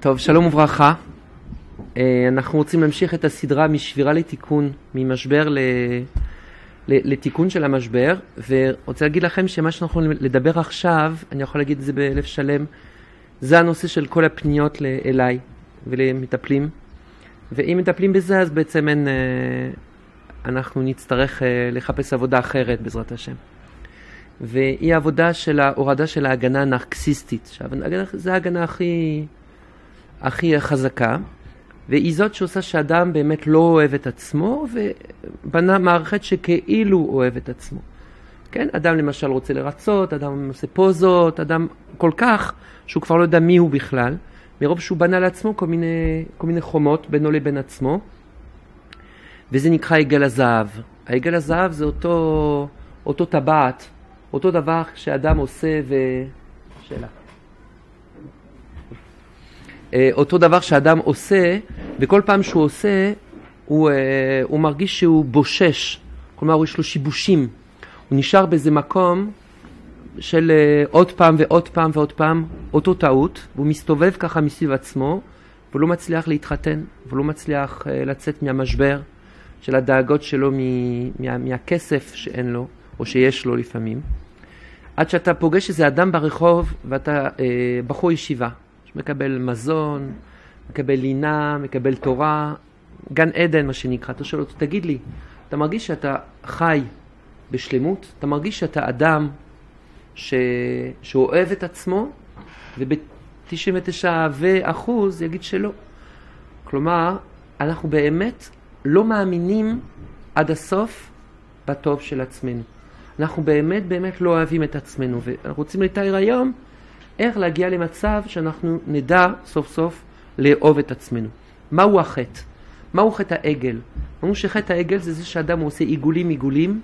טוב, שלום וברכה. אנחנו רוצים להמשיך את הסדרה משבירה לתיקון, ממשבר לתיקון של המשבר, ורוצה להגיד לכם שמה שאנחנו לדבר עכשיו, אני יכול להגיד את זה בלב שלם, זה הנושא של כל הפניות אליי ולמטפלים, ואם מטפלים בזה אז בעצם אנחנו נצטרך לחפש עבודה אחרת בעזרת השם. והיא העבודה של ההורדה של ההגנה הנרקסיסטית. זו ההגנה הכי חזקה, והיא זאת שעושה שאדם באמת לא אוהב את עצמו, ובנה מערכת שכאילו אוהב את עצמו. כן? אדם למשל רוצה לרצות, אדם עושה פוזות, אדם כל כך שהוא כבר לא יודע מי הוא בכלל, מרוב שהוא בנה לעצמו כל מיני חומות בינו לבין עצמו, וזה נקרא עגל הזהב. העגל הזהב זה אותו טבעת, אותו דבר שאדם עושה שאלה. אותו דבר שאדם עושה, וכל פעם שהוא עושה, הוא מרגיש שהוא בושש. כלומר, יש לו שיבושים. הוא נשאר באיזה מקום של עוד פעם ועוד פעם ועוד פעם, אותו טעות, והוא מסתובב ככה מסביב עצמו, והוא לא מצליח להתחתן, והוא לא מצליח לצאת מהמשבר של הדאגות שלו מהכסף שאין לו, או שיש לו לפעמים. עד שאתה פוגש איזה אדם ברחוב, ואתה בחור ישיבה, שמקבל מזון, מקבל לינה, מקבל תורה, גן עדן מה שנקרא. אתה שואל אותו, תגיד לי, אתה מרגיש שאתה חי בשלמות? אתה מרגיש שאתה אדם שאוהב את עצמו? וב-99% יגיד שלא. כלומר, אנחנו באמת לא מאמינים עד הסוף בטוב של עצמנו. אנחנו באמת לא אוהבים את עצמנו, ואנחנו רוצים לתאר היום איך להגיע למצב שאנחנו נדע סוף סוף לאהוב את עצמנו. מהו החטא? מהו חטא העגל? אמרו שחטא העגל זה שאדם עושה עיגולים,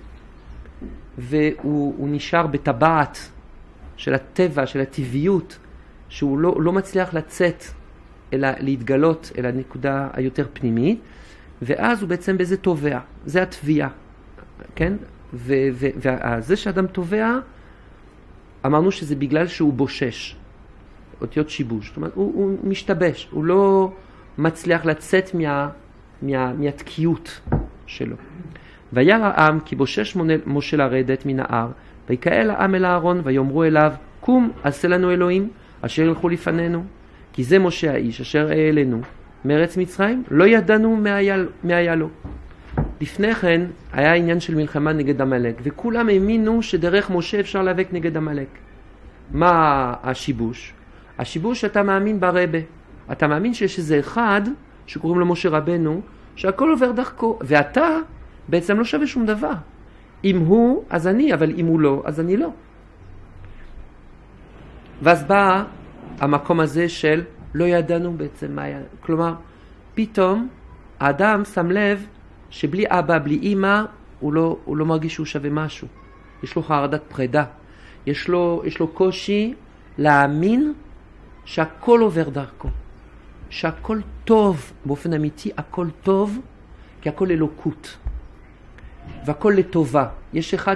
והוא נשאר בטבעת של הטבע, של הטבעיות, שהוא לא מצליח לצאת, אלא להתגלות אל הנקודה היותר פנימית, ואז הוא בעצם באיזה תובע. זה התביעה, כן? וזה שאדם תובע, אמרנו שזה בגלל שהוא בושש, אותיות שיבוש. זאת אומרת, הוא משתבש, הוא לא מצליח לצאת מהתקיעות שלו. וירא העם כי בושש משה לרדת מן ההר, ויקהל העם אל הארון, ויאמרו אליו, קום עשה לנו אלוהים אשר ילכו לפנינו, כי זה משה האיש אשר העלינו מארץ מצרים, לא ידענו מה היה לו. לפני כן היה עניין של מלחמה נגד עמלק, וכולם האמינו שדרך משה אפשר להיאבק נגד עמלק. מה השיבוש? השיבוש שאתה מאמין ברבה. אתה מאמין שיש איזה אחד שקוראים לו משה רבנו, שהכל עובר דרכו, ואתה בעצם לא שווה שום דבר. אם הוא, אז אני, אבל אם הוא לא, אז אני לא. ואז בא המקום הזה של לא ידענו בעצם מה היה. כלומר, פתאום האדם שם לב שבלי אבא, בלי אמא, הוא לא מרגיש שהוא שווה משהו. יש לו חרדת פרידה. יש לו קושי להאמין שהכל עובר דרכו. שהכל טוב, באופן אמיתי, הכל טוב, כי הכל אלוקות. והכל לטובה. יש אחד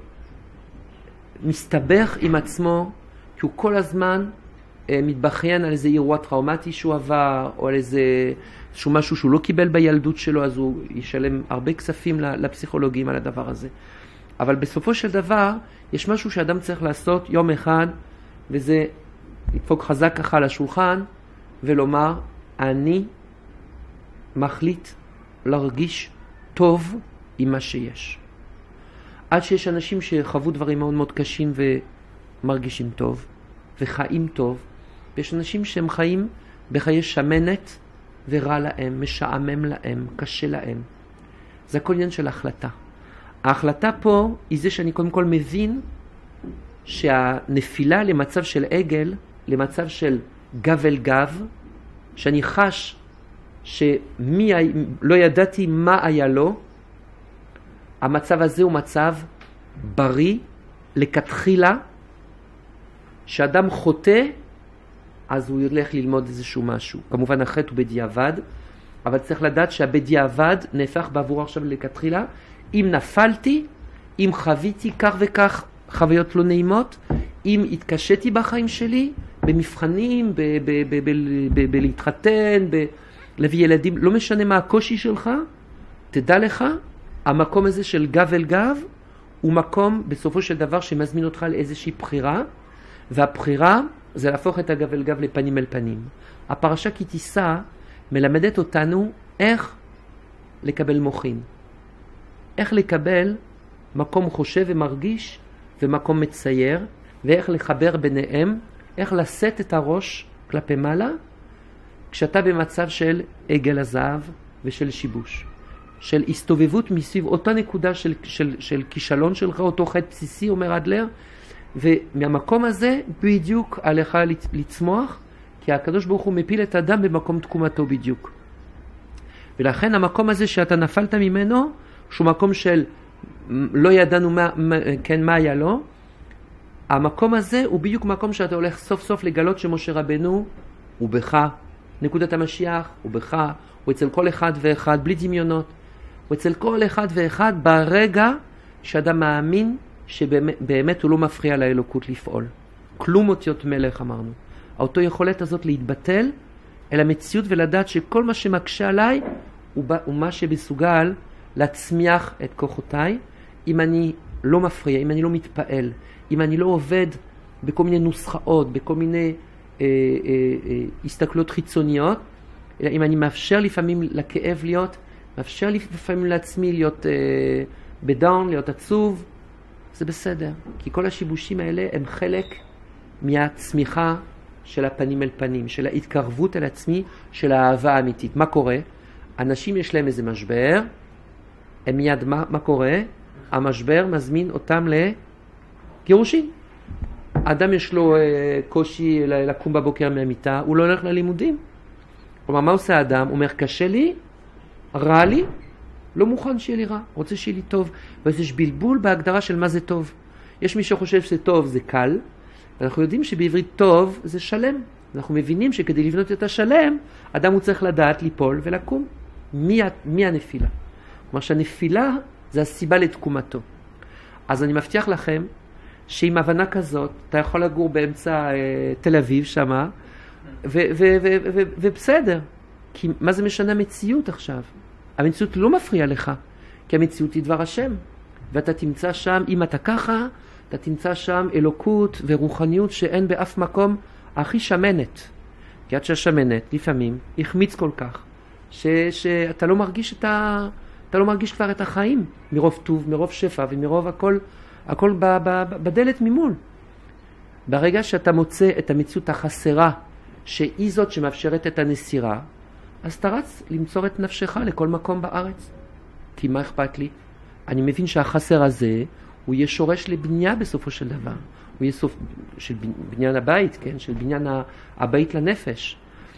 שמסתבך עם עצמו, כי הוא כל הזמן מתבכיין על איזה אירוע טראומטי שהוא עבר, או על איזה משהו שהוא לא קיבל בילדות שלו, אז הוא ישלם הרבה כספים לפסיכולוגים על הדבר הזה. אבל בסופו של דבר, יש משהו שאדם צריך לעשות יום אחד, וזה לדפוק חזק ככה על השולחן, ולומר, אני מחליט להרגיש טוב עם מה שיש. עד שיש אנשים שחוו דברים מאוד מאוד קשים ומרגישים טוב, וחיים טוב, ויש אנשים שהם חיים בחיי שמנת, ורע להם, משעמם להם, קשה להם. זה הכל עניין של החלטה. ההחלטה פה היא זה שאני קודם כל מבין שהנפילה למצב של עגל, למצב של גב אל גב, שאני חש לא ידעתי מה היה לו, המצב הזה הוא מצב בריא, לכתחילה, שאדם חוטא, אז הוא ילך ללמוד איזשהו משהו. כמובן החטא הוא בדיעבד, אבל צריך לדעת שהבדיעבד נהפך בעבור עכשיו לכתחילה. אם נפלתי, אם חוויתי כך וכך חוויות לא נעימות, אם התקשיתי בחיים שלי, במבחנים, בלהתחתן, להביא ילדים, לא משנה מה הקושי שלך, תדע לך, המקום הזה של גב אל גב, הוא מקום בסופו של דבר שמזמין אותך לאיזושהי בחירה, והבחירה זה להפוך את הגב אל גב לפנים אל פנים. הפרשה כי תישא מלמדת אותנו איך לקבל מוחין. איך לקבל מקום חושב ומרגיש ומקום מצייר, ואיך לחבר ביניהם, איך לשאת את הראש כלפי מעלה, כשאתה במצב של עגל הזהב ושל שיבוש. של הסתובבות מסביב אותה נקודה של כישלון שלך, אותו חטא בסיסי, אומר אדלר, ומהמקום הזה בדיוק עליך לצמוח, כי הקדוש ברוך הוא מפיל את האדם במקום תקומתו בדיוק. ולכן המקום הזה שאתה נפלת ממנו, שהוא מקום של לא ידענו מה היה לו, המקום הזה הוא בדיוק מקום שאתה הולך סוף סוף לגלות שמשה רבנו הוא בך, נקודת המשיח הוא בך, הוא אצל כל אחד ואחד בלי דמיונות, הוא אצל כל אחד ואחד ברגע שאדם מאמין שבאמת הוא לא מפריע לאלוקות לפעול. כלום אותיות מלך אמרנו. אותו יכולת הזאת להתבטל אל המציאות ולדעת שכל מה שמקשה עליי הוא מה שמסוגל להצמיח את כוחותיי, אם אני לא מפריע, אם אני לא מתפעל, אם אני לא עובד בכל מיני נוסחאות, בכל מיני הסתכלות חיצוניות, אלא אם אני מאפשר לפעמים לכאב להיות, מאפשר לפעמים לעצמי להיות בדאון, להיות עצוב, זה בסדר. כי כל השיבושים האלה הם חלק מהצמיחה של הפנים אל פנים, של ההתקרבות אל עצמי, של האהבה האמיתית. מה קורה? אנשים יש להם איזה משבר, הם מיד, מה קורה? המשבר מזמין אותם לגירושין. האדם יש לו קושי לקום בבוקר מהמיטה, הוא לא הולך ללימודים. כלומר, מה עושה האדם? הוא אומר, קשה לי, רע לי, לא מוכן שיהיה לי רע, רוצה שיהיה לי טוב. ואז יש בלבול בהגדרה של מה זה טוב. יש מי שחושב שטוב זה קל, ואנחנו יודעים שבעברית טוב זה שלם. אנחנו מבינים שכדי לבנות את השלם, אדם הוא צריך לדעת ליפול ולקום. מי הנפילה? כלומר שהנפילה זה הסיבה לתקומתו. אז אני מבטיח לכם שעם הבנה כזאת, אתה יכול לגור באמצע תל אביב שמה, ובסדר. כי מה זה משנה המציאות עכשיו? המציאות לא מפריעה לך, כי המציאות היא דבר השם. ואתה תמצא שם, אם אתה ככה, אתה תמצא שם אלוקות ורוחניות שאין באף מקום הכי שמנת. כי עד שהשמנת לפעמים החמיץ כל כך, שאתה לא מרגיש אתה לא מרגיש כבר את החיים, מרוב טוב, מרוב שפע ומרוב הכל בדלת ממול. ברגע שאתה מוצא את המציאות החסרה, שהיא זאת שמאפשרת את הנסירה, אז אתה רץ למצוא את נפשך לכל מקום בארץ. כי מה אכפת לי? אני מבין שהחסר הזה, הוא יהיה שורש לבנייה בסופו של דבר. הוא יהיה סוף של בניין הבית, כן? של בניין הבית לנפש.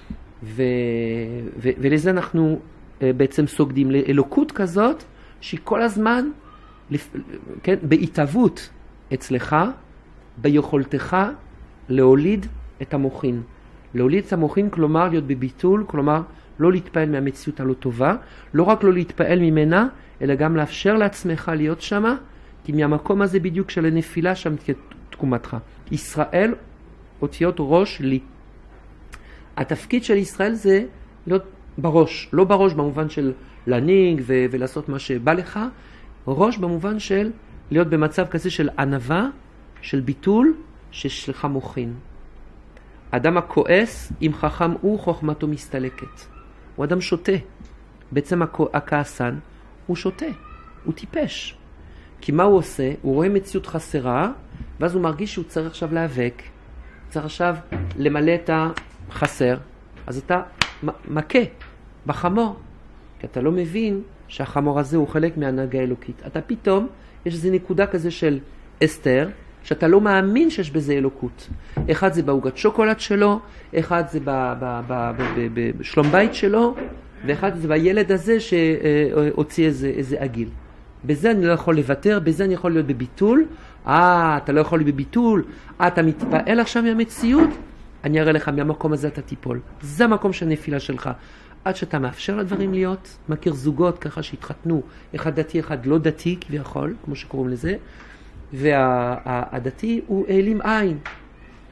ולזה אנחנו בעצם סוגדים לאלוקות כזאת, שהיא כל הזמן, כן? בהתאבות אצלך, ביכולתך להוליד את המוחין. להוליד את המוחין, כלומר להיות בביטול, כלומר לא להתפעל מהמציאות הלא טובה, לא רק לא להתפעל ממנה, אלא גם לאפשר לעצמך להיות שמה, כי מהמקום הזה בדיוק של הנפילה שם תקומתך. ישראל אותיות ראש לי. התפקיד של ישראל זה להיות בראש, לא בראש במובן של להנהיג ולעשות מה שבא לך, ראש במובן של להיות במצב כזה של ענווה, של ביטול, שיש לך מוחין. אדם הכועס, אם חכם הוא, חוכמתו מסתלקת. הוא אדם שותה. בעצם הכעסן, הוא שותה. הוא טיפש. כי מה הוא עושה? הוא רואה מציאות חסרה, ואז הוא מרגיש שהוא צריך עכשיו להיאבק. צריך עכשיו למלא את החסר. אז אתה מכה בחמור. כי אתה לא מבין שהחמור הזה הוא חלק מהנהגה האלוקית. אתה פתאום, יש איזו נקודה כזה של אסתר, שאתה לא מאמין שיש בזה אלוקות. אחד זה בעוגת שוקולד שלו, אחד זה בשלום בית שלו, ואחד זה בילד הזה שהוציא איזה עגיל. בזה אני לא יכול לוותר, בזה אני יכול להיות בביטול. אתה לא יכול להיות בביטול, אתה מתפעל עכשיו מהמציאות, אני אראה לך מהמקום הזה אתה תיפול. זה המקום של הנפילה שלך. עד שאתה מאפשר לדברים להיות, מכיר זוגות ככה שהתחתנו, אחד דתי, אחד לא דתי כביכול, כמו שקוראים לזה, והדתי הוא העלים עין.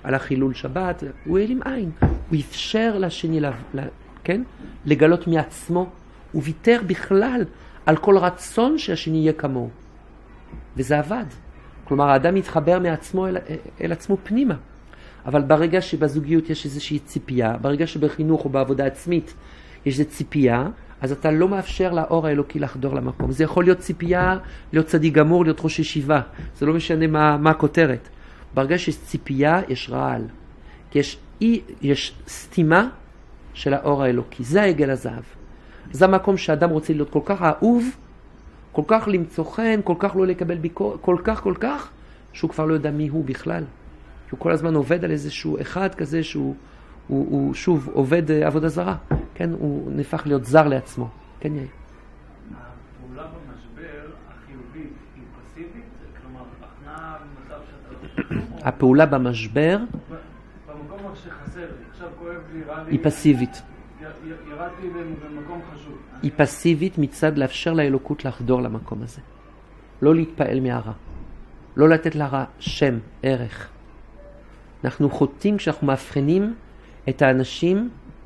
על החילול שבת, הוא העלים עין. הוא אפשר לשני, כן? לגלות מעצמו. הוא ויתר בכלל על כל רצון שהשני יהיה כמוהו. וזה עבד. כלומר, האדם מתחבר מעצמו אל עצמו פנימה. אבל ברגע שבזוגיות יש איזושהי ציפייה, ברגע שבחינוך או בעבודה עצמית יש איזו ציפייה, אז אתה לא מאפשר לאור האלוקי לחדור למקום. זה יכול להיות ציפייה, להיות צדיק גמור, להיות ראש ישיבה. זה לא משנה מה הכותרת. ברגע שיש ציפייה, יש רעל. כי יש סתימה של האור האלוקי. זה העגל הזהב. זה המקום שאדם רוצה להיות כל כך אהוב, כל כך למצוא חן, כל כך לא לקבל ביקורת, כל כך, שהוא כבר לא יודע מי הוא בכלל. הוא כל הזמן עובד על איזשהו אחד כזה שהוא שוב עובד עבודה זרה. כן, הוא נהפך להיות זר לעצמו. כן, יאיר. הפעולה במשבר החיובית היא פסיבית? כלומר, הכנעה במצב שאתה... הפעולה במשבר... במקום שחסר לי, עכשיו כואב לי, רע לי... היא פסיבית. ירדתי במקום חשוב. היא פסיבית מצד לאפשר לאלוקות לחדור למקום הזה. לא להתפעל מהרע. לא לתת לרע שם, ערך. אנחנו חוטאים כשאנחנו מאבחנים את האנשים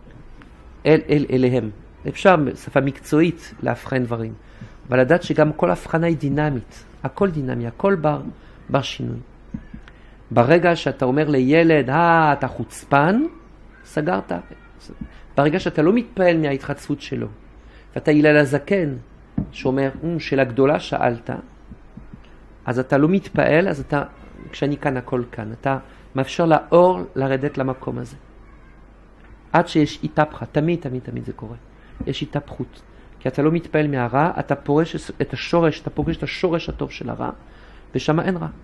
אליהם. אפשר בשפה מקצועית להבחן דברים. אבל לדעת שגם כל הבחנה היא דינמית. הכל דינמי, הכל בר שינוי. ברגע שאתה אומר לילד, אתה חוצפן, סגרת. ברגע שאתה לא מתפעל מההתחצפות שלו, ואתה הלל הזקן שאומר, שאלה גדולה שאלת, אז אתה לא מתפעל, אז אתה, כשאני כאן הכל כאן, אתה מאפשר לאור לרדת למקום הזה. עד שיש התהפכה, תמיד זה קורה. יש התהפכות. כי אתה לא מתפעל מהרע, אתה פורש את השורש, אתה פוגש את השורש הטוב של הרע, ושם אין רע.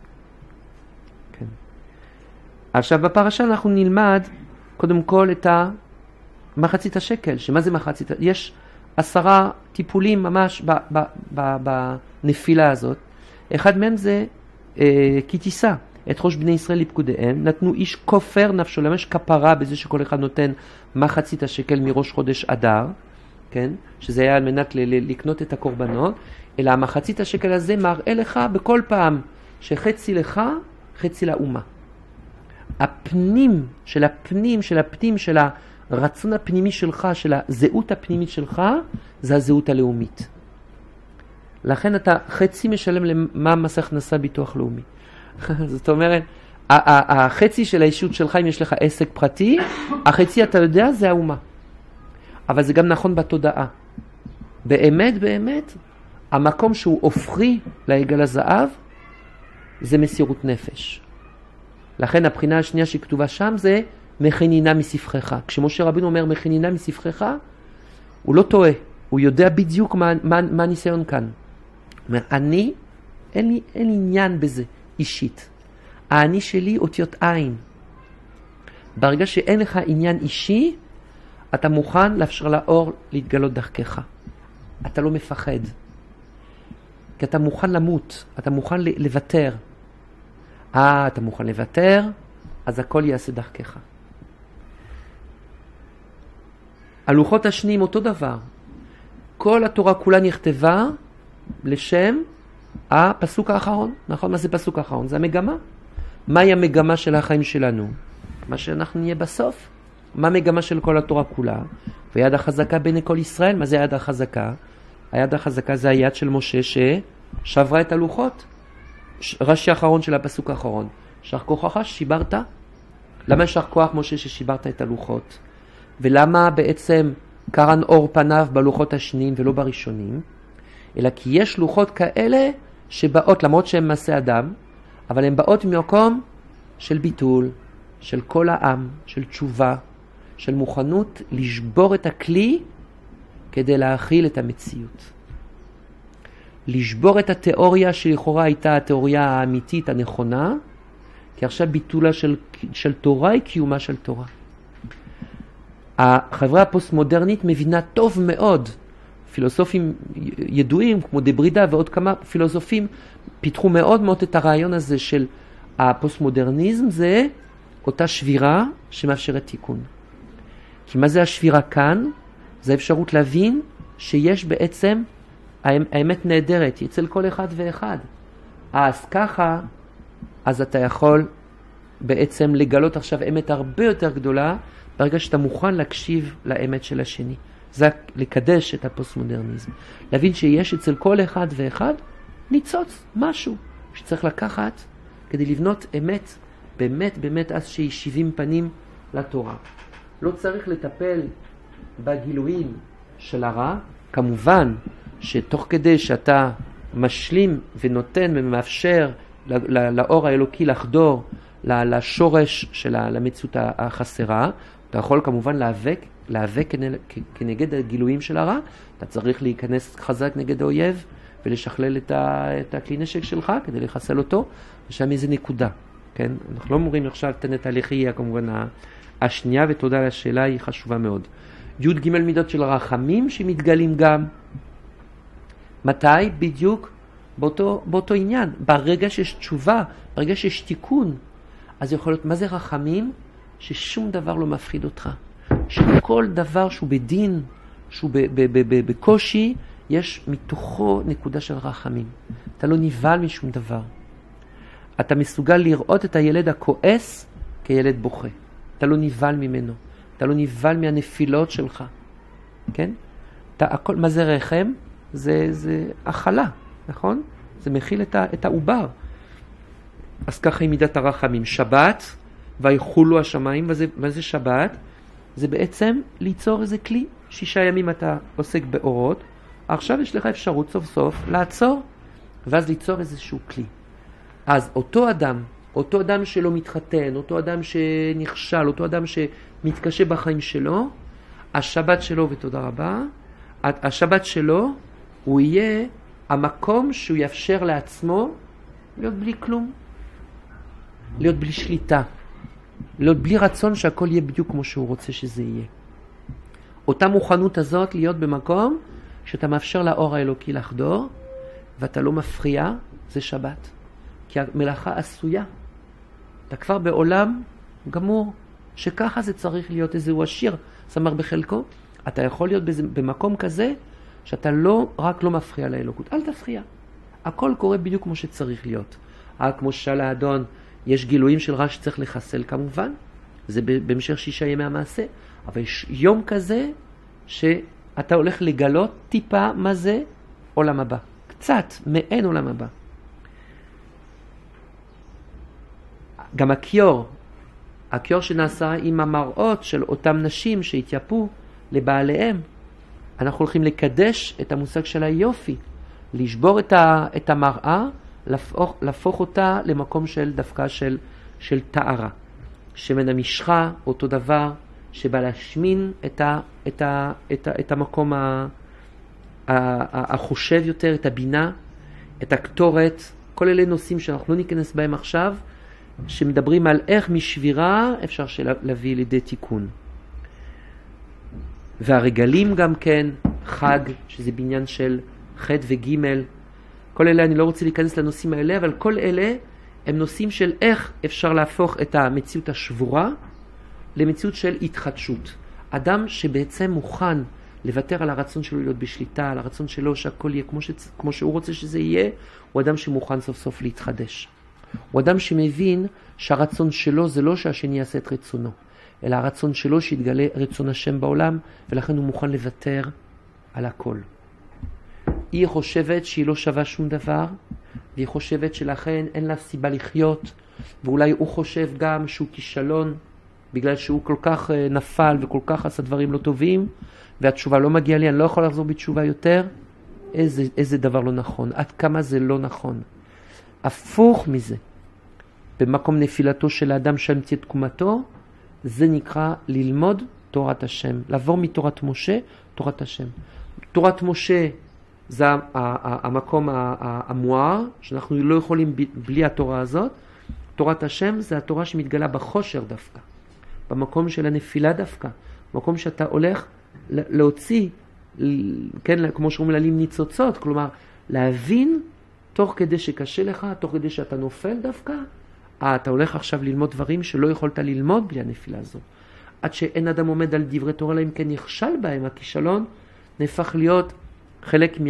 כן. עכשיו בפרשה אנחנו נלמד קודם כל את מחצית השקל, שמה זה מחצית? יש 10 טיפולים ממש בנפילה הזאת. אחד מהם זה כי תישא את ראש בני ישראל לפקודיהם, נתנו איש כופר נפשו, למה יש כפרה בזה שכל אחד נותן מחצית השקל מראש חודש אדר, כן? שזה היה על מנת לקנות את הקורבנות, אלא המחצית השקל הזה מראה לך בכל פעם שחצי לך, חצי לאומה. הפנים של הרצון הפנימי שלך, של הזהות הפנימית שלך, זה הזהות הלאומית. לכן אתה חצי משלם למה מס הכנסה ביטוח לאומי. זאת אומרת, החצי של האישות שלך, אם יש לך עסק פרטי, החצי אתה יודע זה האומה. אבל זה גם נכון בתודעה. באמת, המקום שהוא הופכי לעגל הזהב, זה מסירות נפש. לכן הבחינה השנייה שכתובה שם זה מכנינה מספרך. כשמשה רבינו אומר מכנינה מספרך, הוא לא טועה. הוא יודע בדיוק מה הניסיון כאן. הוא אומר, אין לי עניין בזה אישית. האני שלי אותיות עין. ברגע שאין לך עניין אישי, אתה מוכן לאפשר לאור להתגלות דרכך. אתה לא מפחד. כי אתה מוכן למות, אתה מוכן לוותר. אתה מוכן לוותר, אז הכל יעשה דרכך. הלוחות השניים אותו דבר. כל התורה כולה נכתבה לשם הפסוק האחרון. נכון? מה זה פסוק האחרון? זה המגמה. מהי המגמה של החיים שלנו? מה שאנחנו נהיה בסוף. מה המגמה של כל התורה כולה? ויד החזקה בין כל ישראל. מה זה היד החזקה? היד החזקה זה היד של משה ששברה את הלוחות. רש"י האחרון של הפסוק האחרון. יישר כוחך ששיברת. למה יישר כוח משה ששיברת את הלוחות? ולמה בעצם קרן אור פניו בלוחות השניים ולא בראשונים? אלא כי יש לוחות כאלה שבאות, למרות שהן מעשה אדם, אבל הן באות ממקום של ביטול, של כל העם, של תשובה, של מוכנות לשבור את הכלי כדי להכיל את המציאות. לשבור את התיאוריה שלכאורה הייתה התיאוריה האמיתית הנכונה, כי עכשיו ביטולה של תורה היא קיומה של תורה. החברה הפוסט-מודרנית מבינה טוב מאוד, פילוסופים ידועים כמו דברידה ועוד כמה פילוסופים פיתחו מאוד מאוד את הרעיון הזה של הפוסט-מודרניזם, זה אותה שבירה שמאפשרת תיקון. כי מה זה השבירה כאן? זה אפשרות להבין שיש בעצם האמת נהדרת, אצל כל אחד ואחד. אז ככה, אז אתה יכול בעצם לגלות עכשיו אמת הרבה יותר גדולה, ברגע שאתה מוכן להקשיב לאמת של השני. זה לקדש את הפוסט-מודרניזם. להבין שיש אצל כל אחד ואחד ניצוץ, משהו שצריך לקחת כדי לבנות אמת, באמת באמת אז שהיא 70 פנים לתורה. לא צריך לטפל בגילויים של הרע, כמובן שתוך כדי שאתה משלים ונותן ומאפשר לאור האלוקי לחדור לשורש של המציאות החסרה, אתה יכול כמובן להיאבק כנגד הגילויים של הרע, אתה צריך להיכנס חזק נגד האויב ולשכלל את הכלי נשק שלך כדי לחסל אותו, ושם איזה נקודה, כן? אנחנו לא אומרים עכשיו תן את הלחייה כמובן השנייה, ותודה על השאלה, היא חשובה מאוד. י' ג' מידות של רחמים שמתגלים גם. מתי? בדיוק באותו עניין. ברגע שיש תשובה, ברגע שיש תיקון, אז יכול להיות, מה זה רחמים? ששום דבר לא מפחיד אותך. שכל דבר שהוא בדין, שהוא בקושי, יש מתוכו נקודה של רחמים. אתה לא נבהל משום דבר. אתה מסוגל לראות את הילד הכועס כילד בוכה. אתה לא נבהל ממנו. אתה לא נבהל מהנפילות שלך. כן? הכל, מה זה רחם? זה אכלה, נכון? זה מכיל את העובר. אז ככה היא מידת הרחמים. שבת, ויחולו השמיים, מה זה שבת? זה בעצם ליצור איזה כלי. 6 ימים אתה עוסק באורות, עכשיו יש לך אפשרות סוף סוף לעצור, ואז ליצור איזשהו כלי. אז אותו אדם שלא מתחתן, אותו אדם שנכשל, אותו אדם שמתקשה בחיים שלו, השבת שלו, ותודה רבה, השבת שלו, הוא יהיה המקום שהוא יאפשר לעצמו להיות בלי כלום, להיות בלי שליטה, להיות בלי רצון שהכל יהיה בדיוק כמו שהוא רוצה שזה יהיה. אותה מוכנות הזאת להיות במקום שאתה מאפשר לאור האלוקי לחדור, ואתה לא מפריע, זה שבת. כי המלאכה עשויה. אתה כבר בעולם גמור, שככה זה צריך להיות, איזהו עשיר, שמח בחלקו. אתה יכול להיות במקום כזה, שאתה רק לא מפריע לאלוקות. אל תפריע. הכל קורה בדיוק כמו שצריך להיות. כמו ששאל האדון, יש גילויים של רע שצריך לחסל כמובן, זה במשך 6 ימי המעשה, אבל יש יום כזה שאתה הולך לגלות טיפה מה זה עולם הבא. קצת מעין עולם הבא. גם הכיור שנעשה עם המראות של אותם נשים שהתייפו לבעליהם, אנחנו הולכים לקדש את המושג של היופי, לשבור את המראה, להפוך אותה למקום של דווקא של תארה. שמן המשחה, אותו דבר, שבא להשמין את המקום החושב יותר, את הבינה, את הקטורת, כל אלה נושאים שאנחנו לא ניכנס בהם עכשיו, שמדברים על איך משבירה אפשר להביא לידי תיקון. והרגלים גם כן, חג, שזה בניין של ח' וג', כל אלה, אני לא רוצה להיכנס לנושאים האלה, אבל כל אלה הם נושאים של איך אפשר להפוך את המציאות השבורה למציאות של התחדשות. אדם שבעצם מוכן לוותר על הרצון שלו להיות בשליטה, על הרצון שלו שהכל יהיה כמו שהוא רוצה שזה יהיה, הוא אדם שמוכן סוף סוף להתחדש. הוא אדם שמבין שהרצון שלו זה לא שהשני יעשה את רצונו, אלא הרצון שלו שיתגלה רצון השם בעולם, ולכן הוא מוכן לוותר על הכל. היא חושבת שהיא לא שווה שום דבר, והיא חושבת שלכן אין לה סיבה לחיות, ואולי הוא חושב גם שהוא כישלון, בגלל שהוא כל כך נפל וכל כך עשה דברים לא טובים, והתשובה לא מגיעה לי, אני לא יכול לחזור בתשובה יותר. איזה דבר לא נכון, עד כמה זה לא נכון. הפוך מזה, במקום נפילתו של האדם שהמציא את תקומתו, זה נקרא ללמוד תורת השם, לעבור מתורת משה, תורת השם. תורת משה זה המקום המואר, שאנחנו לא יכולים בלי התורה הזאת. תורת השם זה התורה שמתגלה בחושר דווקא, במקום של הנפילה דווקא, במקום שאתה הולך להוציא, כן, כמו שאומרים להלים ניצוצות, כלומר להבין תוך כדי שקשה לך, תוך כדי שאתה נופל דווקא, אתה הולך עכשיו ללמוד דברים שלא יכולת ללמוד בלי הנפילה הזו. עד שאין אדם עומד על דברי תורה, אלא אם כן נכשל בהם, הכישלון נהפך להיות חלק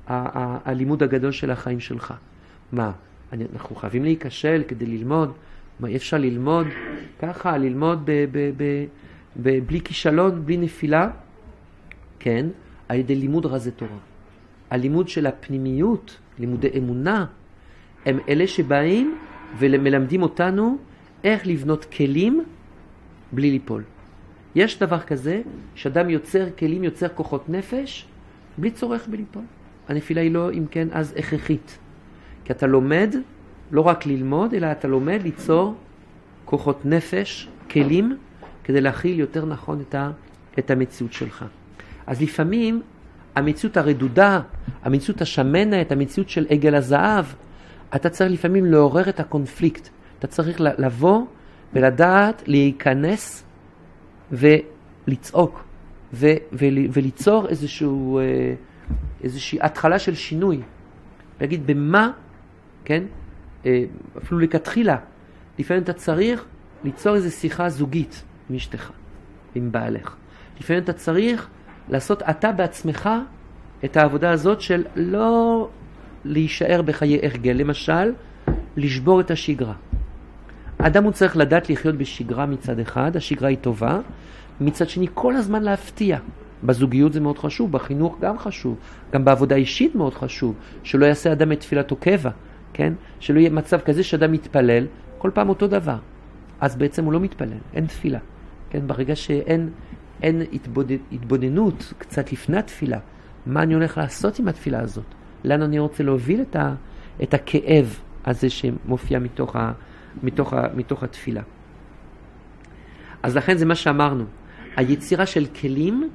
הלימוד הגדול של החיים שלך. מה? אנחנו חייבים להיכשל כדי ללמוד? אי אפשר ללמוד ככה, ללמוד בלי כישלון, בלי נפילה, כן, על ידי לימוד רזי תורה. הלימוד של הפנימיות, לימודי אמונה, הם אלה שבאים ומלמדים אותנו איך לבנות כלים בלי ליפול. יש דבר כזה שאדם יוצר כלים, יוצר כוחות נפש, בלי צורך בליפול. הנפילה היא לא, אם כן, אז הכרחית. כי אתה לומד, לא רק ללמוד, אלא אתה לומד ליצור כוחות נפש, כלים, כדי להכיל יותר נכון את המציאות שלך. אז לפעמים המציאות הרדודה, המציאות השמנת, המציאות של עגל הזהב, אתה צריך לפעמים לעורר את הקונפליקט. אתה צריך לבוא ולדעת להיכנס ולצעוק וליצור איזושהי התחלה של שינוי. להגיד במה, כן, אפילו לכתחילה, לפעמים אתה צריך ליצור איזו שיחה זוגית עם אשתך, עם בעלך. לפעמים אתה צריך לעשות אתה בעצמך את העבודה הזאת של לא להישאר בחיי הרגל. למשל, לשבור את השגרה. האדם הוא צריך לדעת לחיות בשגרה מצד אחד, השגרה היא טובה, מצד שני כל הזמן להפתיע. בזוגיות זה מאוד חשוב, בחינוך גם חשוב, גם בעבודה אישית מאוד חשוב, שלא יעשה אדם את תפילתו קבע, כן? שלא יהיה מצב כזה שאדם מתפלל, כל פעם אותו דבר. אז בעצם הוא לא מתפלל, אין תפילה. כן? ברגע שאין התבוננות קצת לפני התפילה, מה אני הולך לעשות עם התפילה הזאת? לאן אני רוצה להוביל את הכאב הזה שמופיע מתוך התפילה. אז לכן זה מה שאמרנו. היצירה של כלים,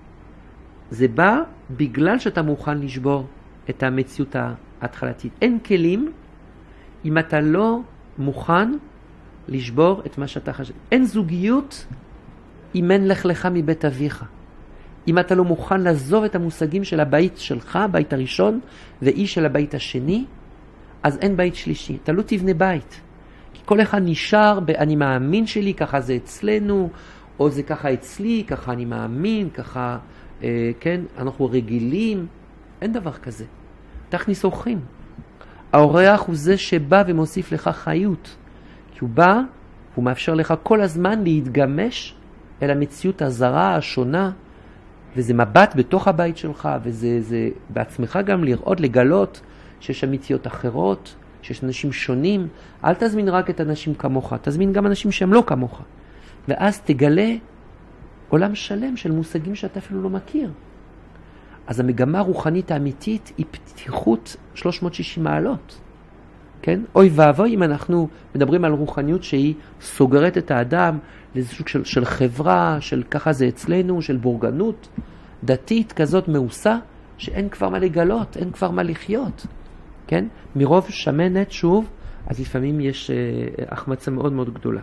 זה בא בגלל שאתה מוכן לשבור את המציאות ההתחלתית. אין כלים אם אתה לא מוכן לשבור את מה שאתה חושב. אין זוגיות אם אין לך מבית אביך. אם אתה לא מוכן לעזוב את המושגים של הבית שלך, הבית הראשון, ואיש של הבית השני, אז אין בית שלישי. אתה לא תבנה בית. כי כל אחד נשאר אני מאמין שלי, ככה זה אצלנו, או זה ככה אצלי, ככה אני מאמין, ככה, כן, אנחנו רגילים. אין דבר כזה. תכניס אורחים. האורח הוא זה שבא ומוסיף לך חיות. כי הוא בא, הוא מאפשר לך כל הזמן להתגמש אל המציאות הזרה, השונה, וזה מבט בתוך הבית שלך, וזה בעצמך גם לראות, לגלות שיש אמיתיות אחרות, שיש אנשים שונים. אל תזמין רק את אנשים כמוך, תזמין גם אנשים שהם לא כמוך. ואז תגלה עולם שלם של מושגים שאתה אפילו לא מכיר. אז המגמה הרוחנית האמיתית היא פתיחות 360 מעלות. כן? אוי ואבוי אם אנחנו מדברים על רוחניות שהיא סוגרת את האדם לאיזה סוג של חברה, של ככה זה אצלנו, של בורגנות דתית כזאת מעושה, שאין כבר מה לגלות, אין כבר מה לחיות. כן? מרוב שמנת שוב, אז לפעמים יש החמצה מאוד מאוד גדולה.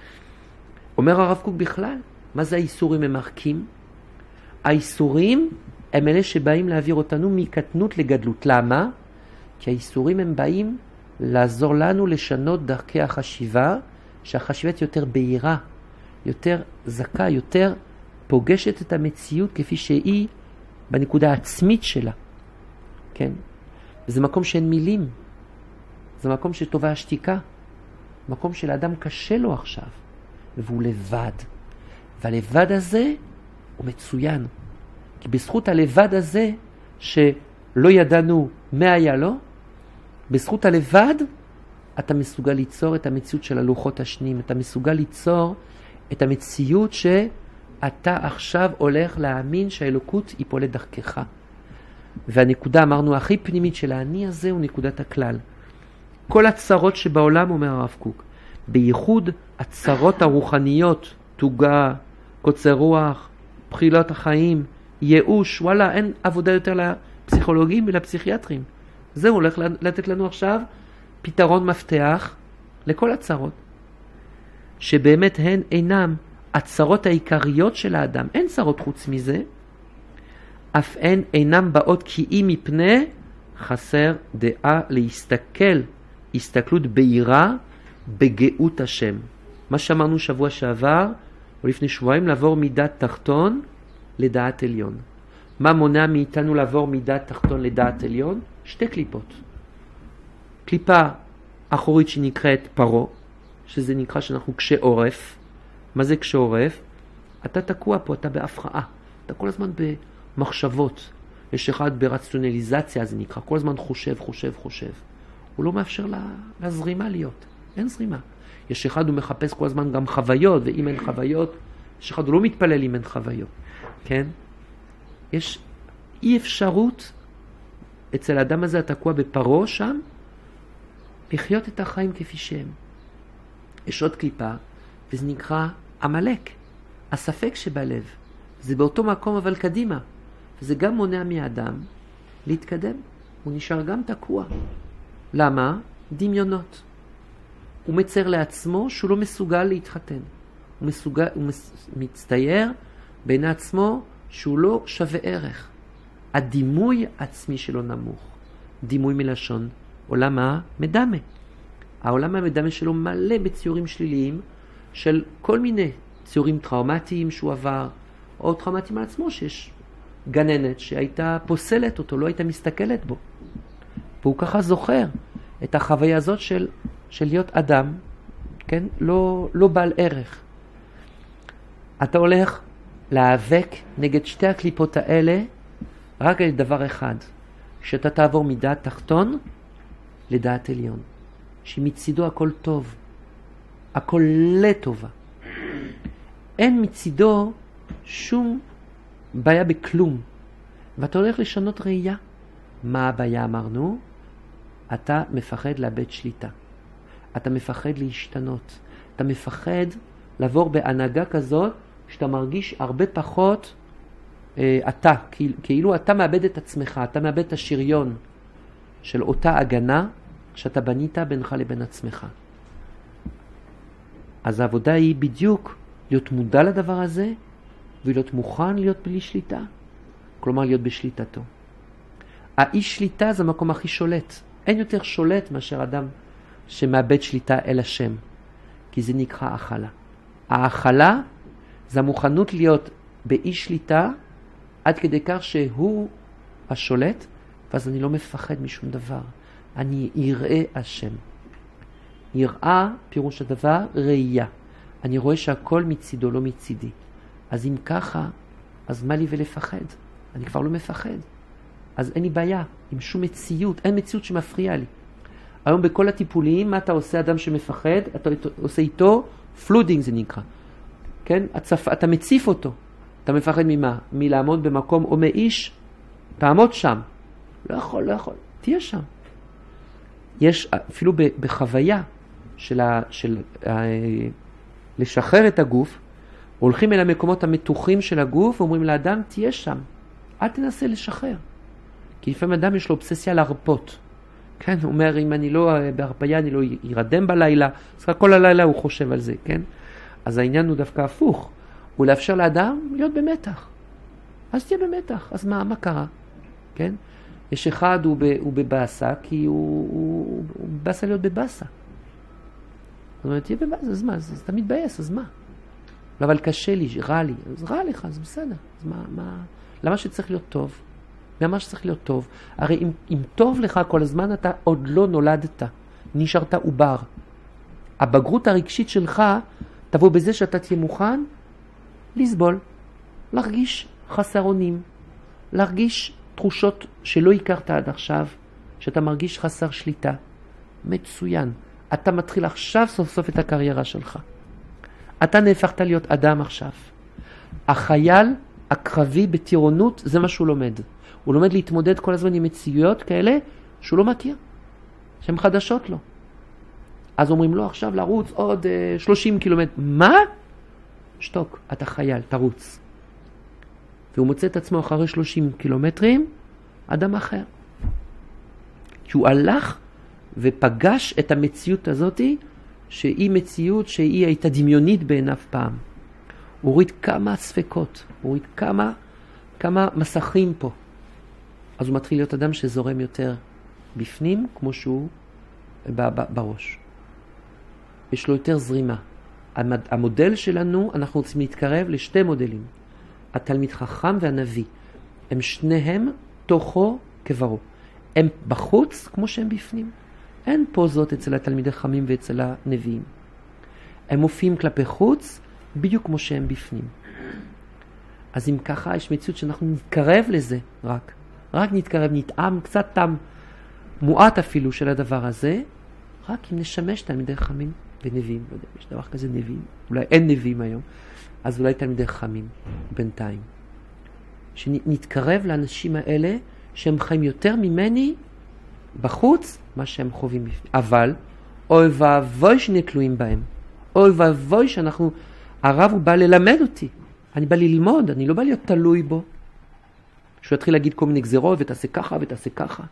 אומר הרב קוק בכלל, מה זה האיסורים ממרקים? האיסורים הם אלה שבאים להעביר אותנו מקטנות לגדלות. למה? כי האיסורים הם באים לעזור לנו לשנות דרכי החשיבה, שהחשיבה יותר בהירה, יותר זכה, יותר פוגשת את המציאות כפי שהיא בנקודה העצמית שלה. כן? וזה מקום שאין מילים. זה מקום שטובה השתיקה. מקום שלאדם קשה לו עכשיו. והוא לבד. והלבד הזה הוא מצוין. כי בזכות הלבד הזה שלא ידענו מה היה לו, בזכות הלבד אתה מסוגל ליצור את המציאות של הלוחות השניים. אתה מסוגל ליצור את המציאות שאתה עכשיו הולך להאמין שהאלוקות היא פועלת דרכך. והנקודה, אמרנו, הכי פנימית של האני הזה הוא נקודת הכלל. כל הצרות שבעולם, אומר הרב קוק, בייחוד הצרות הרוחניות, תוגה, קוצר רוח, בחילות החיים, ייאוש, וואלה, אין עבודה יותר לפסיכולוגים ולפסיכיאטרים. זהו הולך לתת לנו עכשיו פתרון מפתח לכל הצרות, שבאמת הן אינם הצרות העיקריות של האדם. אין צרות חוץ מזה, אף הן אינם באות כי אם מפני חסר דעה להסתכל, הסתכלות בהירה בגאות השם. מה שאמרנו שבוע שעבר, או לפני שבועיים, לעבור מדעת תחתון לדעת עליון. מה מונע מאיתנו לעבור מדעת תחתון לדעת עליון? שתי קליפות. קליפה אחורית שנקראת פרו, שזה נקרא שאנחנו קשה עורף. מה זה קשה עורף? אתה תקוע פה, אתה בהפרעה. אתה כל הזמן במחשבות. יש אחד ברציונליזציה, זה נקרא. כל הזמן חושב. הוא לא מאפשר לזרימה להיות. אין זרימה. יש אחד הוא מחפש כל הזמן גם חוויות, ואם אין חוויות, יש אחד הוא לא מתפלל אם אין חוויות. כן? יש אי אפשרות אצל האדם הזה התקוע בפרו שם, לחיות את החיים כפי שהם. יש עוד קליפה, וזה נקרא עמלק, הספק שבלב. זה באותו מקום אבל קדימה. וזה גם מונע מהאדם להתקדם. הוא נשאר גם תקוע. למה? דמיונות. הוא מצר לעצמו שהוא לא מסוגל להתחתן. הוא מצטייר בין עצמו שהוא לא שווה ערך. הדימוי עצמי שלו נמוך. דימוי מלשון עולם המדמה. העולם המדמה שלו מלא בציורים שליליים של כל מיני ציורים טראומטיים שהוא עבר, או טראומטיים על עצמו שיש גננת שהייתה פוסלת אותו, לא הייתה מסתכלת בו. והוא ככה זוכר את החוויה הזאת של להיות אדם, כן? לא בעל ערך. אתה הולך להיאבק נגד שתי הקליפות האלה רק על דבר אחד, שאתה תעבור מדעת תחתון לדעת עליון, שמצידו הכל טוב, הכל לטובה. אין מצידו שום בעיה בכלום, ואתה הולך לשנות ראייה. מה הבעיה אמרנו? אתה מפחד לאבד שליטה, אתה מפחד להשתנות, אתה מפחד לעבור בהנהגה כזאת שאתה מרגיש הרבה פחות אתה, כאילו אתה מאבד את עצמך, אתה מאבד את השריון של אותה הגנה שאתה בנית בינך לבין עצמך. אז העבודה היא בדיוק להיות מודע לדבר הזה ולהיות מוכן להיות בלי שליטה, כלומר להיות בשליטתו. האי שליטה זה המקום הכי שולט. אין יותר שולט מאשר אדם שמאבד שליטה אל השם, כי זה נקרא האכלה. האכלה זה המוכנות להיות באי שליטה עד כדי כך שהוא השולט, ואז אני לא מפחד משום דבר. אני יראה השם. יראה, פירוש הדבר, ראייה. אני רואה שהכל מצידו, לא מצידי. אז אם ככה, אז מה לי ולפחד? אני כבר לא מפחד. אז אין לי בעיה עם שום מציאות, אין מציאות שמפריעה לי. היום בכל הטיפוליים, מה אתה עושה אדם שמפחד? אתה עושה איתו פלודינג זה נקרא. כן? אתה מציף אותו. אתה מפחד ממה? מלעמוד במקום או מאיש? תעמוד שם. לא יכול. תהיה שם. יש אפילו בחוויה של לשחרר את הגוף, הולכים אל המקומות המתוחים של הגוף ואומרים לאדם, תהיה שם. אל תנסה לשחרר. כי לפעמים אדם יש לו אובססיה להרפות. כן, הוא אומר, אם אני לא בהרפיה, אני לא ירדם בלילה. אז כל הלילה הוא חושב על זה, כן? אז העניין הוא דווקא הפוך. הוא לאפשר לאדם להיות במתח. אז תהיה במתח. אז מה קרה? כן? יש אחד, הוא בבאסה, כי הוא באסה להיות בבאסה. זאת אומרת, תהיה בבאסה, אז מה? אז אתה מתבאס, אז מה? אבל קשה לי, רע לי. אז רע לך, אז בסדר. אז מה? למה שצריך להיות טוב? למה שצריך להיות טוב? הרי אם טוב לך כל הזמן, אתה עוד לא נולדת. נשארת עובר. הבגרות הרגשית שלך תבוא בזה שאתה תהיה מוכן לסבול, להרגיש חסר אונים, להרגיש תחושות שלא הכרת עד עכשיו, שאתה מרגיש חסר שליטה. מצוין. אתה מתחיל עכשיו סוף סוף את הקריירה שלך. אתה נהפכת להיות אדם עכשיו. החייל הקרבי בטירונות, זה מה שהוא לומד. הוא לומד להתמודד כל הזמן עם מציאויות כאלה שהוא לא מכיר, שהן חדשות לו. אז אומרים לו עכשיו לרוץ עוד 30 קילומטר. מה? שתוק, אתה חייל, תרוץ. והוא מוצא את עצמו אחרי 30 קילומטרים, אדם אחר. שהוא הלך ופגש את המציאות הזאת, שהיא מציאות שהיא הייתה דמיונית בעיניו פעם. הוא הוריד כמה ספקות, הוא הוריד כמה מסכים פה. אז הוא מתחיל להיות אדם שזורם יותר בפנים, כמו שהוא בראש. יש לו יותר זרימה. המודל שלנו, אנחנו רוצים להתקרב לשתי מודלים. התלמיד חכם והנביא. הם שניהם תוכו כברו. הם בחוץ כמו שהם בפנים. אין פוזות אצל התלמידי חכמים ואצל הנביאים. הם מופיעים כלפי חוץ, בדיוק כמו שהם בפנים. אז אם ככה, יש מציאות שאנחנו נתקרב לזה רק נתקרב, נטעם קצת טעם מועט אפילו של הדבר הזה, רק אם נשמש תלמידי חכמים ונביאים. לא יודע, יש דבר כזה נביאים, אולי אין נביאים היום, אז אולי תלמידי חכמים בינתיים. שנתקרב לאנשים האלה שהם חיים יותר ממני בחוץ, מה שהם חווים בפנים. אבל אוי ואבוי שנהיה תלויים בהם. אוי ואבוי שאנחנו, הרב הוא בא ללמד אותי. אני בא ללמוד, אני לא בא להיות תלוי בו. שהוא יתחיל להגיד כל מיני גזירות ותעשה ככה ותעשה ככה.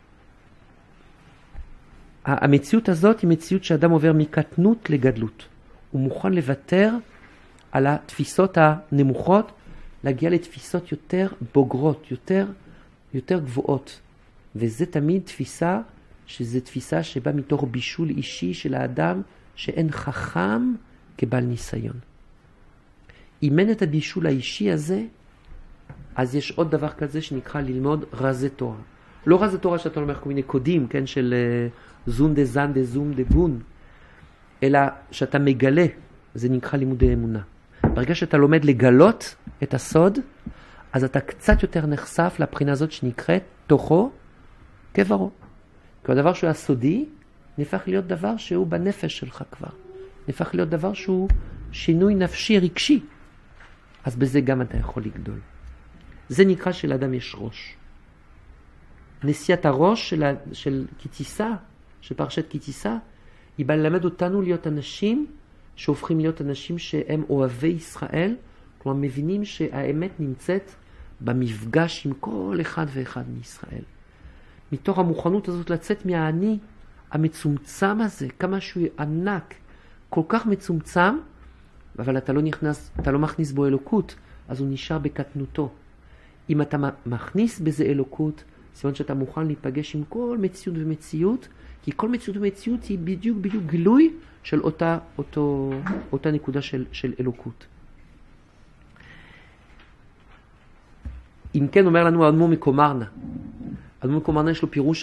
המציאות הזאת היא מציאות שאדם עובר מקטנות לגדלות. הוא מוכן לוותר על התפיסות הנמוכות, להגיע לתפיסות יותר בוגרות, יותר גבוהות. וזה תמיד תפיסה, שזו תפיסה שבאה מתוך בישול אישי של האדם, שאין חכם כבעל ניסיון. אם אין את הבישול האישי הזה, אז יש עוד דבר כזה שנקרא ללמוד רזי תורה. לא רזי תורה שאתה אומר כל מיני קודים, כן, של זון דה זן דה זום דה בון, אלא שאתה מגלה, זה נקרא לימודי אמונה. ברגע שאתה לומד לגלות את הסוד, אז אתה קצת יותר נחשף לבחינה הזאת שנקראת תוכו כברו. כי הדבר שהוא הסודי, נהפך להיות דבר שהוא בנפש שלך כבר. נהפך להיות דבר שהוא שינוי נפשי רגשי. אז בזה גם אתה יכול לגדול. זה נקרא שלאדם יש ראש. נשיאת הראש של כתיסה, של פרשת כתיסה, היא באה ללמד אותנו להיות אנשים שהופכים להיות אנשים שהם אוהבי ישראל, כלומר מבינים שהאמת נמצאת במפגש עם כל אחד ואחד מישראל. מתוך המוכנות הזאת לצאת מהאני המצומצם הזה, כמה שהוא ענק, כל כך מצומצם, אבל אתה לא מכניס בו אלוקות, אז הוא נשאר בקטנותו. אם אתה מכניס בזה אלוקות, סימן שאתה מוכן להיפגש עם כל מציאות ומציאות, כי כל מציאות ומציאות היא בדיוק גילוי של אותה נקודה של אלוקות. אם כן, אומר לנו האדמו"ר מקומרנה. האדמו"ר מקומרנה יש לו פירוש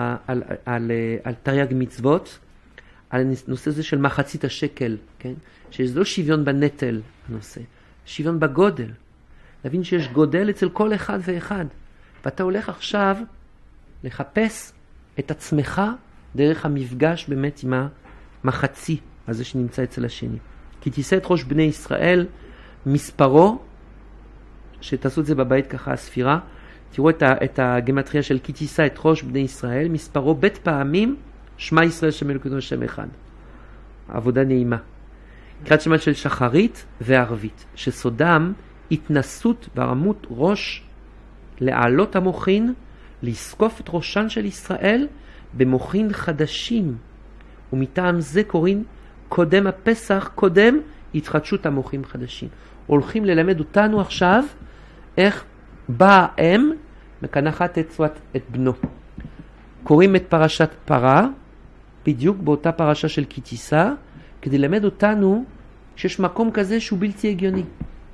על תרי"ג מצוות, על הנושא הזה של מחצית השקל, כן? שזה לא שוויון בנטל הנושא, שוויון בגודל. להבין שיש גודל אצל כל אחד ואחד. ואתה הולך עכשיו לחפש את עצמך דרך המפגש באמת עם המחצי הזה שנמצא אצל השני. כי תישא את ראש בני ישראל, מספרו, שתעשו את זה בבית ככה הספירה, תראו את הגמטריה של כי תישא את ראש בני ישראל, מספרו בית פעמים, שמע ישראל שם אלוקינו השם אחד. עבודה נעימה. קריאת שמע של שחרית וערבית, שסודם התנסות והרמות ראש להעלות המוחין, לסקוף את ראשן של ישראל במוחין חדשים. ומטעם זה קוראים קודם הפסח, קודם התחדשות המוחים חדשים. הולכים ללמד אותנו עכשיו איך באה האם מקנחת את בנו. קוראים את פרשת פרה, בדיוק באותה פרשה של כי תישא, כדי ללמד אותנו שיש מקום כזה שהוא בלתי הגיוני.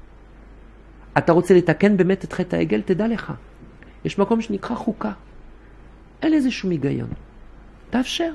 אתה רוצה לתקן באמת את חטא העגל, תדע לך. יש מקום שנקרא חוקה. אין לזה שום היגיון. תאפשר.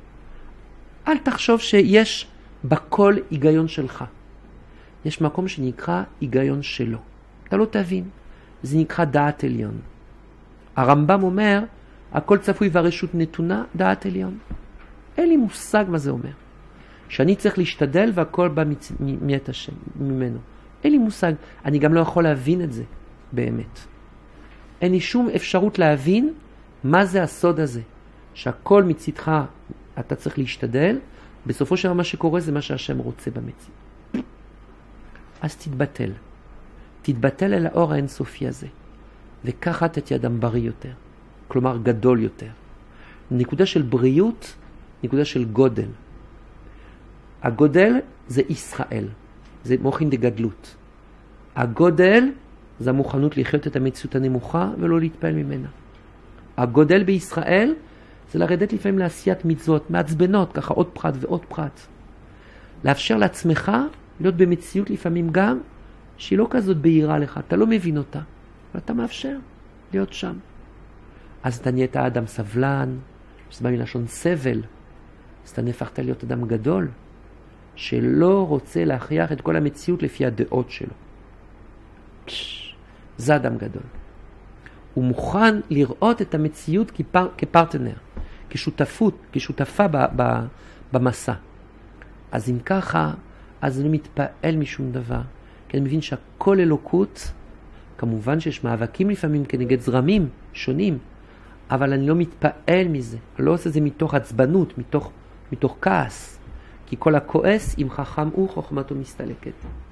אל תחשוב שיש בכל היגיון שלך. יש מקום שנקרא היגיון שלו. אתה לא תבין. זה נקרא דעת עליון. הרמב"ם אומר, הכל צפוי והרשות נתונה, דעת עליון. אין לי מושג מה זה אומר. שאני צריך להשתדל והכל בא מאת השם, ממנו. אין לי מושג. אני גם לא יכול להבין את זה באמת. אין לי שום אפשרות להבין מה זה הסוד הזה. שהכל מצדך אתה צריך להשתדל, בסופו של מה שקורה זה מה שהשם רוצה במציאות. אז תתבטל. תתבטל אל האור האינסופי הזה. וככה אתה תהיה אדם בריא יותר. כלומר גדול יותר. נקודה של בריאות, נקודה של גודל. הגודל זה ישראל. זה מוחין דגדלות. הגודל זה המוכנות לחיות את המציאות הנמוכה ולא להתפעל ממנה. הגודל בישראל זה לרדת לפעמים לעשיית מצוות, מעצבנות, ככה עוד פרט ועוד פרט. לאפשר לעצמך להיות במציאות לפעמים גם שהיא לא כזאת בהירה לך, אתה לא מבין אותה, אבל אתה מאפשר להיות שם. אז אתה נהיית אדם סבלן, שזה בא מלשון סבל, אז אתה נהפכת להיות אדם גדול, שלא רוצה להכריח את כל המציאות לפי הדעות שלו. זה אדם גדול. הוא מוכן לראות את המציאות כפרטנר, כשותפה במסע. אז אם ככה, אז אני מתפעל משום דבר. כי אני מבין שהכל אלוקות, כמובן שיש מאבקים לפעמים כנגד זרמים שונים, אבל אני לא מתפעל מזה. אני לא עושה זה מתוך עצבנות, מתוך כעס. כי כל הכועס, אם חכם הוא, חוכמתו מסתלקת.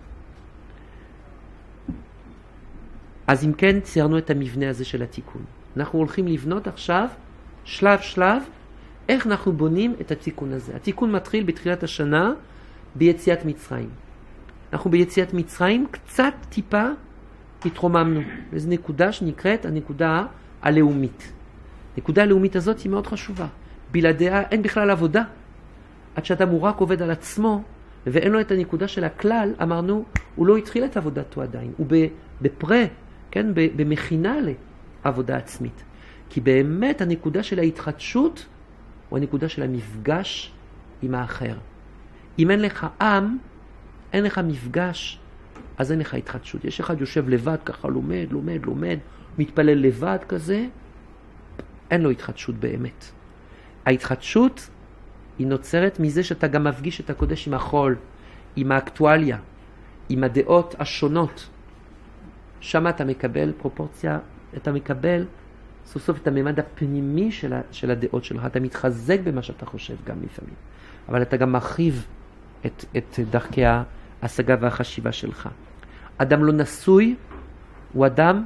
אז אם כן, ציירנו את המבנה הזה של התיקון. אנחנו הולכים לבנות עכשיו, שלב שלב, איך אנחנו בונים את התיקון הזה. התיקון מתחיל בתחילת השנה, ביציאת מצרים. אנחנו ביציאת מצרים קצת טיפה התרוממנו. וזו נקודה שנקראת הנקודה הלאומית. הנקודה הלאומית הזאת היא מאוד חשובה. בלעדיה אין בכלל עבודה. עד שאדם הוא רק עובד על עצמו, ואין לו את הנקודה של הכלל, אמרנו, הוא לא התחיל את עבודתו עדיין. הוא בפרה, כן? במכינה לעבודה עצמית. כי באמת הנקודה של ההתחדשות, הוא הנקודה של המפגש עם האחר. אם אין לך עם, אין לך מפגש, אז אין לך התחדשות. יש אחד יושב לבד, ככה לומד, מתפלל לבד כזה, אין לו התחדשות באמת. ההתחדשות היא נוצרת מזה שאתה גם מפגיש את הקודש עם החול, עם האקטואליה, עם הדעות השונות. שם אתה מקבל פרופורציה, אתה מקבל סוף סוף את הממד הפנימי של הדעות שלך. אתה מתחזק במה שאתה חושב גם לפעמים. אבל אתה גם מרחיב את דרכי ההשגה והחשיבה שלך. אדם לא נשוי הוא אדם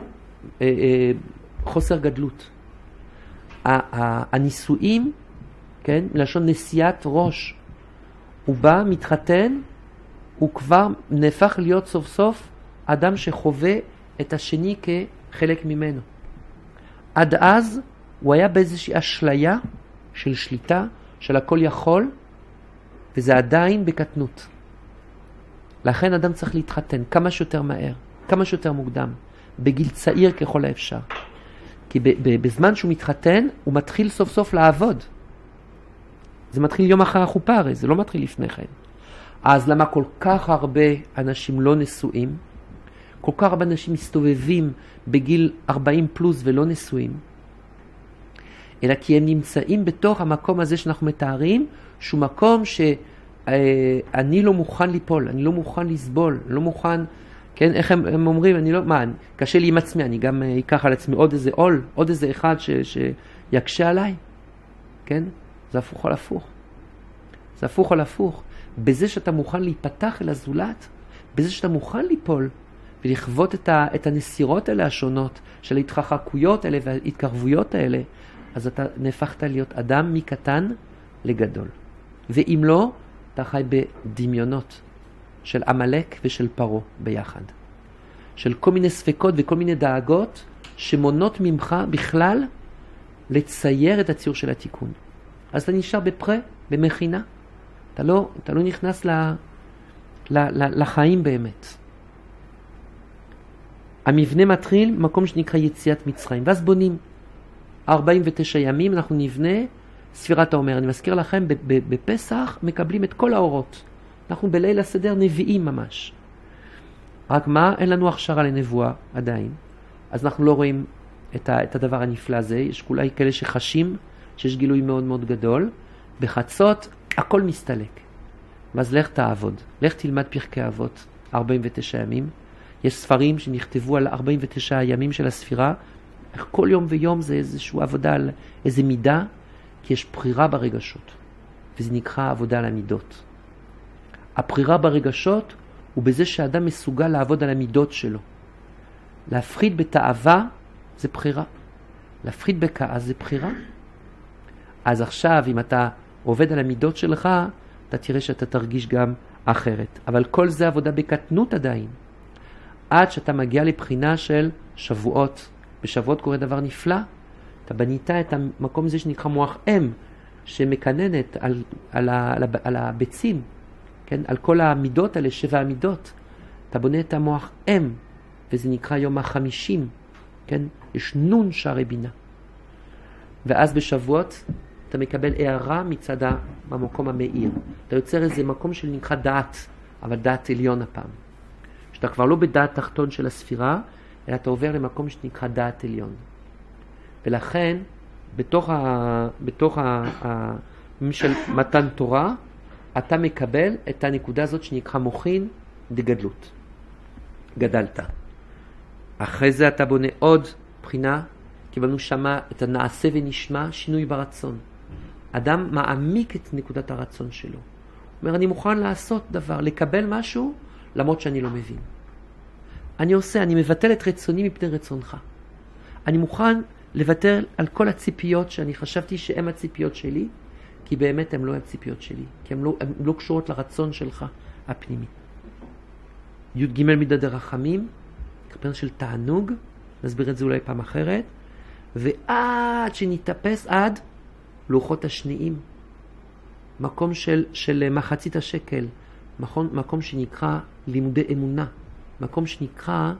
חוסר גדלות. הנישואים, כן, לשון נשיאת ראש, הוא בא, מתחתן, הוא כבר נהפך להיות סוף סוף אדם שחווה את השני כחלק ממנו. עד אז הוא היה באיזושהי אשליה של שליטה, של הכל יכול, וזה עדיין בקטנות. לכן אדם צריך להתחתן כמה שיותר מהר, כמה שיותר מוקדם, בגיל צעיר ככל האפשר. כי בזמן שהוא מתחתן, הוא מתחיל סוף סוף לעבוד. זה מתחיל יום אחרי החופה הרי, זה לא מתחיל לפני כן. אז למה כל כך הרבה אנשים לא נשואים? כל כך הרבה אנשים מסתובבים בגיל 40 פלוס ולא נשואים? אלא כי הם נמצאים בתוך המקום הזה שאנחנו מתארים, שהוא מקום שאני לא מוכן ליפול, אני לא מוכן לסבול, אני לא מוכן, כן, איך הם אומרים, אני לא, קשה לי עם עצמי, אני גם אקח על עצמי עוד איזה עול, עוד איזה אחד שיקשה עליי, כן? זה הפוך על הפוך. זה הפוך על הפוך. בזה שאתה מוכן להיפתח אל הזולת, בזה שאתה מוכן ליפול ולחוות את הנסירות האלה השונות, של ההתרחקויות האלה וההתקרבויות האלה, אז אתה נהפכת להיות אדם מקטן לגדול. ואם לא, אתה חי בדמיונות של עמלק ושל פרו ביחד. של כל מיני ספקות וכל מיני דאגות שמונות ממך בכלל לצייר את הציור של התיקון. אז אתה נשאר בפרה, במכינה. אתה לא נכנס לחיים באמת. המבנה מתחיל במקום שנקרא יציאת מצרים. ואז בונים 49 ימים, אנחנו נבנה ספירת העומר. אני מזכיר לכם, בפסח מקבלים את כל האורות. אנחנו בליל הסדר נביאים ממש. רק מה? אין לנו הכשרה לנבואה עדיין. אז אנחנו לא רואים את הדבר הנפלא הזה. יש אולי כאלה שחשים שיש גילוי מאוד מאוד גדול. בחצות הכל מסתלק. ואז לך תעבוד. לך תלמד פרקי אבות 49 ימים. יש ספרים שנכתבו על 49 הימים של הספירה. כל יום ויום זה איזושהי עבודה על איזה מידה, כי יש בחירה ברגשות. וזה נקרא עבודה על המידות. הבחירה ברגשות הוא בזה שהאדם מסוגל לעבוד על המידות שלו. להפחיד בתאווה זה בחירה. להפחיד בכעס זה בחירה. אז עכשיו אם אתה עובד על המידות שלך, אתה תראה שאתה תרגיש גם אחרת. אבל כל זה עבודה בקטנות עדיין. עד שאתה מגיע לבחינה של שבועות. בשבועות קורה דבר נפלא. אתה בנית את המקום הזה שנקרא מוח אם, שמקננת על הביצים, כן? על כל המידות האלה, 7 המידות. אתה בונה את המוח אם, וזה נקרא יום ה-50, כן? יש נון שערי בינה. ואז בשבועות אתה מקבל הערה מצד המקום המאיר. אתה יוצר איזה מקום שנקרא דעת, אבל דעת עליון הפעם. שאתה כבר לא בדעת תחתון של הספירה, אלא אתה עובר למקום שנקרא דעת עליון. ולכן, בתוך של מתן תורה, אתה מקבל את הנקודה הזאת שנקרא מוחין דגדלות. גדלת. אחרי זה אתה בונה עוד בחינה, קיבלנו שמה את הנעשה ונשמע, שינוי ברצון. אדם מעמיק את נקודת הרצון שלו. הוא אומר, אני מוכן לעשות דבר, לקבל משהו, למרות שאני לא מבין. אני מבטל את רצוני מפני רצונך. אני מוכן לוותר על כל הציפיות שאני חשבתי שהן הציפיות שלי, כי באמת הן לא הציפיות שלי, כי הן לא קשורות לרצון שלך הפנימי. י' מידת הרחמים, כפרן של תענוג, נסביר את זה אולי פעם אחרת, ועד שנתאפס עד לוחות השניים, מקום של מחצית השקל, מקום שנקרא לימודי אמונה, מקום שנקרא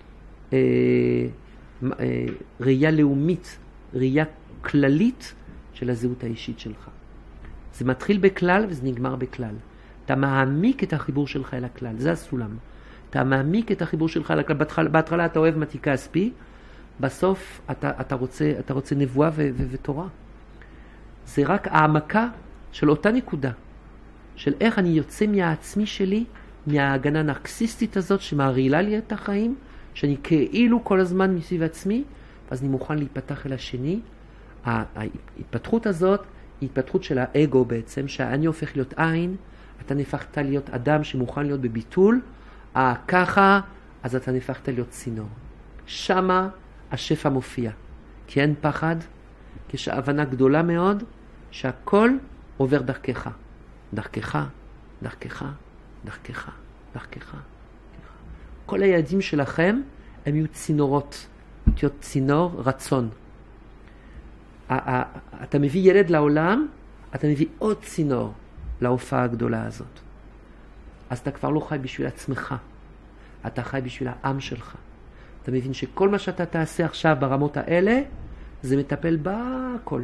ראייה לאומית, ראייה כללית של הזהות האישית שלך. זה מתחיל בכלל וזה נגמר בכלל. אתה מעמיק את החיבור שלך אל הכלל, זה הסולם. אתה מעמיק את החיבור שלך אל הכלל. בהתחלה אתה אוהב מתי כספי, בסוף אתה רוצה נבואה ותורה. זה רק העמקה של אותה נקודה, של איך אני יוצא מהעצמי שלי, מההגנה הנרקסיסטית הזאת שמרעילה לי את החיים, שאני כאילו כל הזמן מסביב עצמי, ואז אני מוכן להיפתח אל השני. ההתפתחות הזאת היא התפתחות של האגו בעצם, שאני הופך להיות עין, אתה נפחת להיות אדם שמוכן להיות בביטול, ככה, אז אתה נפחת להיות צינור. שמה השפע מופיע, כי אין פחד, יש הבנה גדולה מאוד, שהכל עובר דרכך. דרכך, דרכך, דרכך, דרכך. כל היעדים שלכם הם יהיו צינורות, יהיו צינור רצון. אתה מביא ילד לעולם, אתה מביא עוד צינור להופעה הגדולה הזאת. אז אתה כבר לא חי בשביל עצמך, אתה חי בשביל העם שלך. אתה מבין שכל מה שאתה תעשה עכשיו ברמות האלה, זה מטפל בהכל.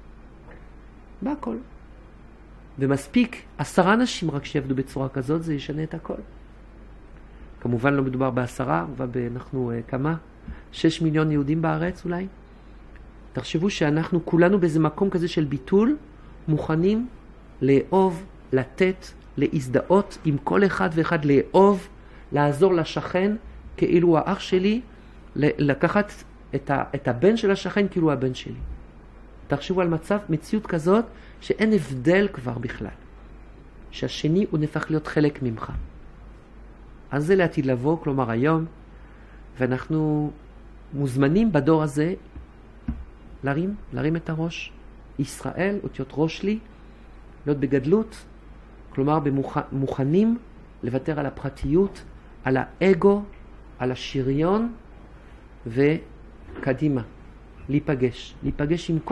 בהכל. ומספיק 10 אנשים רק שיעבדו בצורה כזאת, זה ישנה את הכל. כמובן לא מדובר ב10, אנחנו כמה? 6 מיליון יהודים בארץ אולי. תחשבו שאנחנו כולנו באיזה מקום כזה של ביטול, מוכנים לאהוב, לתת, להזדהות עם כל אחד ואחד, לאהוב, לעזור לשכן, כאילו הוא האח שלי, לקחת את הבן של השכן כאילו הוא הבן שלי. תחשבו על מציאות כזאת, שאין הבדל כבר בכלל. שהשני הוא נפך להיות חלק ממך. אז זה לעתיד לבוא, כלומר היום, ואנחנו מוזמנים בדור הזה להרים את הראש. ישראל, אותיות ראש לי, להיות בגדלות, כלומר מוכנים לוותר על הפרטיות, על האגו, על השריון, וקדימה, להיפגש עם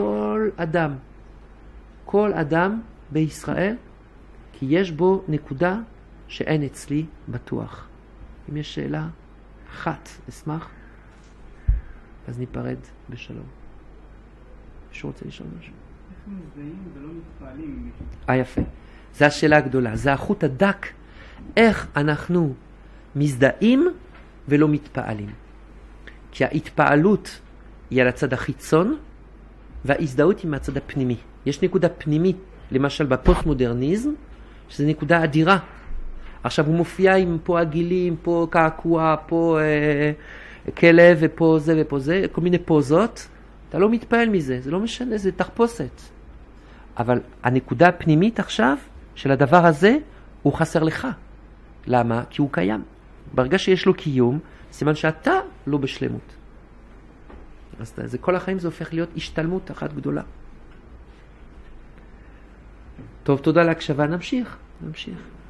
כל אדם בישראל, כי יש בו נקודה שאין אצלי בטוח. אם יש שאלה אחת, אשמח, אז ניפרד בשלום. מישהו רוצה לשאול משהו? איך מזדהים ולא מתפעלים? יפה. זו השאלה הגדולה. זה החוט הדק. איך אנחנו מזדהים ולא מתפעלים. כי ההתפעלות היא על הצד החיצון, וההזדהות היא מהצד הפנימי. יש נקודה פנימית, למשל בפוסט-מודרניזם, שזו נקודה אדירה. עכשיו הוא מופיע עם פה עגילים, פה קעקוע, פה כלב, ופה זה ופה זה, כל מיני פוזות. אתה לא מתפעל מזה, זה לא משנה, זה תחפושת. אבל הנקודה הפנימית עכשיו, של הדבר הזה, הוא חסר לך. למה? כי הוא קיים. ברגע שיש לו קיום, סימן שאתה לא בשלמות. אז זה כל החיים זה הופך להיות השתלמות אחת גדולה. טוב, תודה להקשבה, נמשיך.